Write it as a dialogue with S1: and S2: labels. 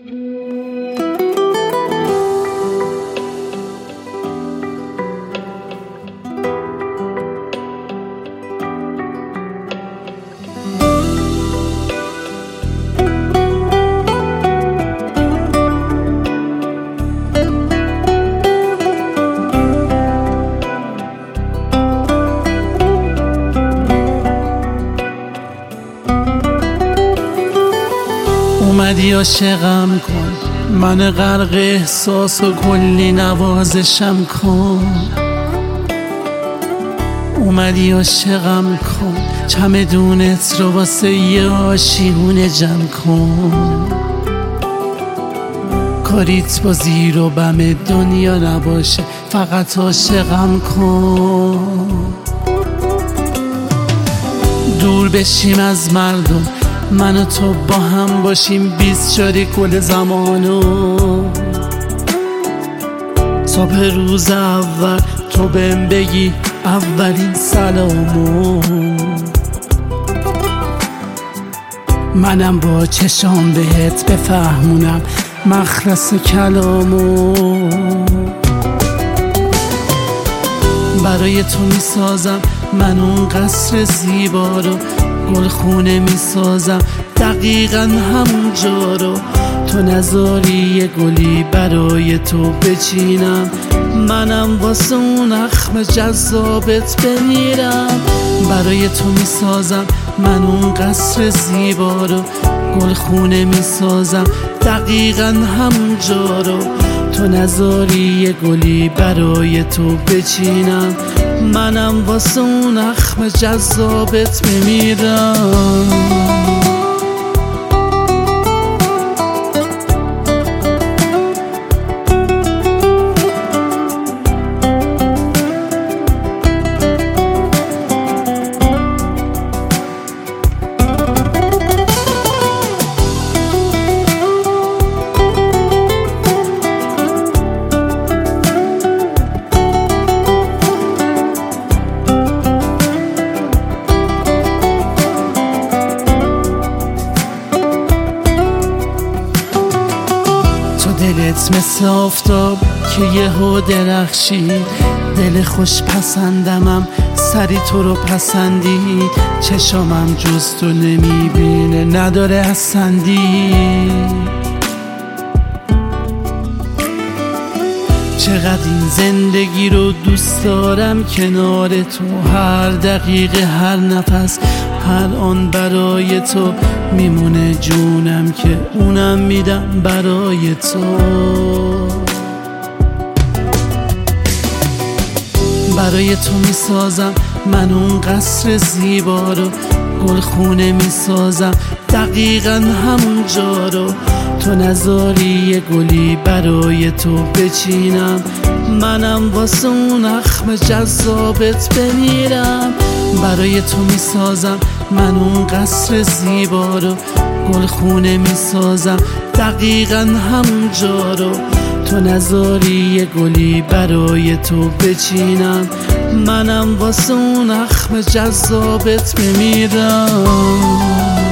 S1: اومدی عاشقم کن، من غرق احساس و کلی نوازشم کن. اومدی عاشقم کن، چمدونت رو واسه یه آشیونه جمع کن. کاریت با زیر و بم دنیا نباشه، فقط عاشقم کن. دور بشیم از مردم، من و تو با هم باشیم، 20 شاری کل زمانو. صبح روز اول تو بهم بگی اولین سلامو. منم با چشام بهت بفهمونم مخلص کلامو. برای تو میسازم من اون قصر زیبا رو، گلخونه میسازم دقیقا همون جا رو. تو نذاری یه گلی برای تو بچینم، منم واسه اون اخم جذابت بمیرم. برای تو میسازم من اون قصر زیبا رو، گلخونه میسازم دقیقا همون جا رو. تو نذاری یه گلی برای تو بچینم، منم واسه اون اخم جذابت بمیرم. دلت مثل آفتاب که یهو درخشید، دل خوش پسندمم سری تو رو پسندید. چشامم جز تو نمیبینه نداره اسندی. چقدر این زندگی رو دوست دارم کنار تو، هر دقیقه هر نفس هر آن برای تو میمونه جونم که اونم میدم برای تو. برای تو میسازم من اون قصر زیبا رو، گلخونه میسازم دقیقا همون جا رو. تو نذاری یه گلی برای تو بچینم، منم واسه اون اخم جذابت بمیرم. برای تو میسازم من اون قصر زیبا رو، گلخونه میسازم دقیقا همون جا رو. تو نذاری یه گلی برای تو بچینم، منم واسه اون اخم جذابت بمیرم.